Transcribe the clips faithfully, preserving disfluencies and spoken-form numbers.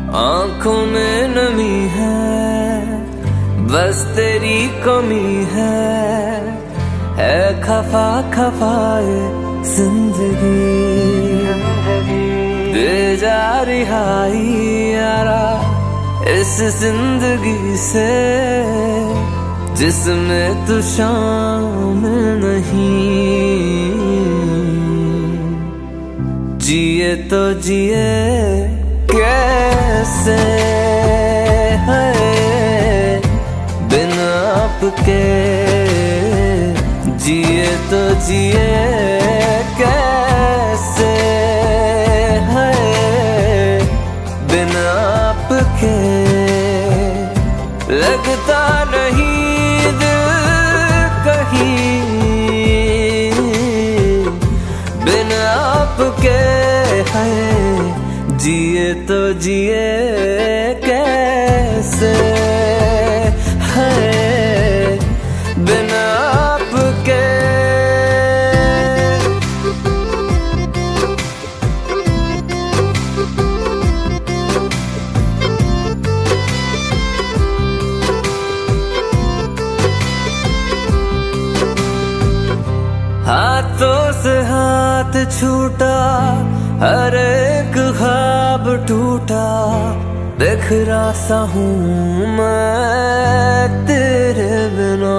आंखों में नमी है, बस तेरी कमी है, है खफा खफाए जिंदगी, दे जा रिहाई यारा इस जिंदगी से जिसमें तू शामिल नहीं। जिए तो जिए कैसे है बिन आपके, जिए तो जिए कैसे है बिन आपके। लगता नहीं दिल कहीं बिन आपके है, जिए तो जिए कैसे है बिना आपके। हाथों से हाथ छूटा, हर एक ख्वाब टूटा, बिखरा सा हूँ मैं तेरे बिना।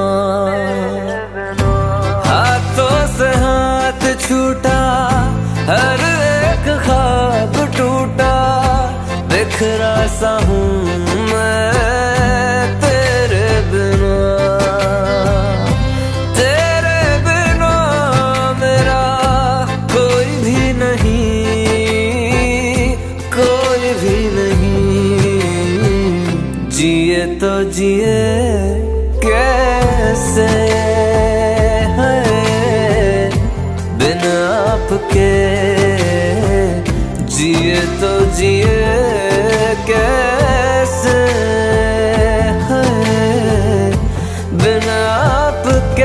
हाथों से हाथ छूटा, हर एक ख्वाब टूटा, बिखरा सा हूँ मैं तेरे बिना। तेरे बिना मेरा कोई भी नहीं, जिए तो जिए कैसे है बिन आपके, जिए तो जिए कैसे है बिन आपके।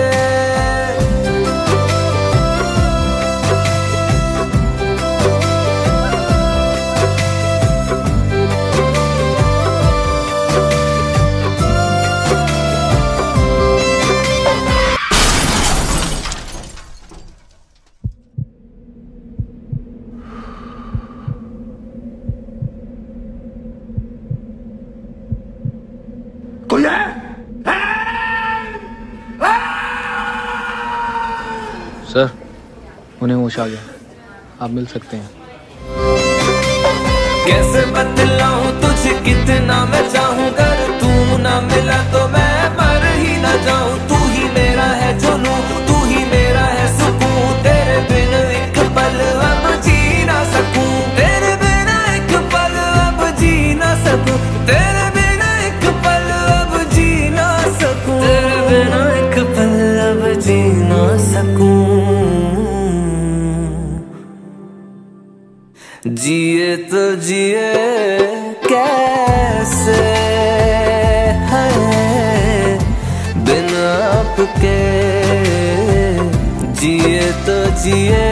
कोई है? सर, उन्हें होश आ गया, आप मिल सकते हैं। कैसे बतलाऊं तुझे कितना मैं चाहूं, अगर तू ना मिला तो मैं मर ही ना जाऊं। तू ही मेरा है जुनूं, तू ही मेरा है सुकून, तेरे बिन एक पल अब जी ना सकूं, तेरे बिना एक पल अब जी ना सकूं, तेरे बिना एक पल अब जी ना सकूं, तेरे बिना एक पल अब जी ना सकूं। जिए तो जिए कैसे है बिन आपके, जिए तो जिए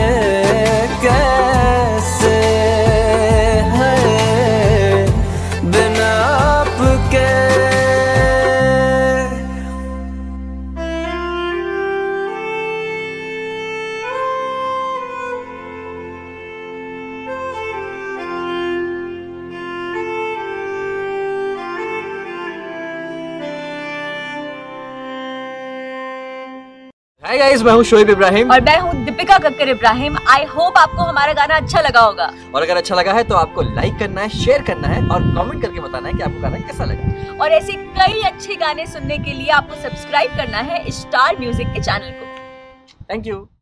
कैसे है बिन आपके। हाय गाइस, मैं हूँ शोएब इब्राहिम और मैं हूँ दीपिका कक्कर इब्राहिम। आई होप आपको हमारा गाना अच्छा लगा होगा, और अगर अच्छा लगा है तो आपको लाइक करना है, शेयर करना है और कमेंट करके बताना है कि आपको गाना कैसा लगा। और ऐसे कई अच्छे गाने सुनने के लिए आपको सब्सक्राइब करना है स्टार म्यूजिक के चैनल को। Thank you.